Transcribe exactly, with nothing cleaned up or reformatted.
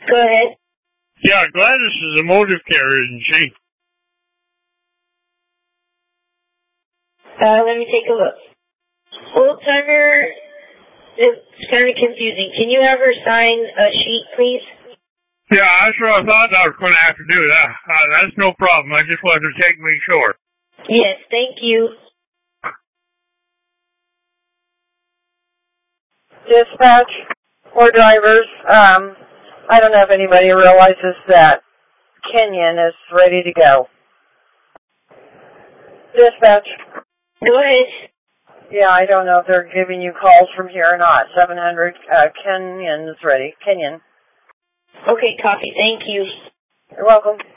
Go ahead. Yeah, Gladys is a motive care agency. Uh, let me take a look. Old timer, it's kind of confusing. Can you have her sign a sheet, please? Yeah, that's what I thought I was going to have to do. That. Uh, that's no problem. I just wanted to take me sure. Yes, thank you. Dispatch or drivers, um, I don't know if anybody realizes that Kenyon is ready to go. Dispatch. Go ahead. Yeah, I don't know if they're giving you calls from here or not. seven hundred, uh, Kenyon's ready. Kenyon. Okay, copy. Thank you. You're welcome.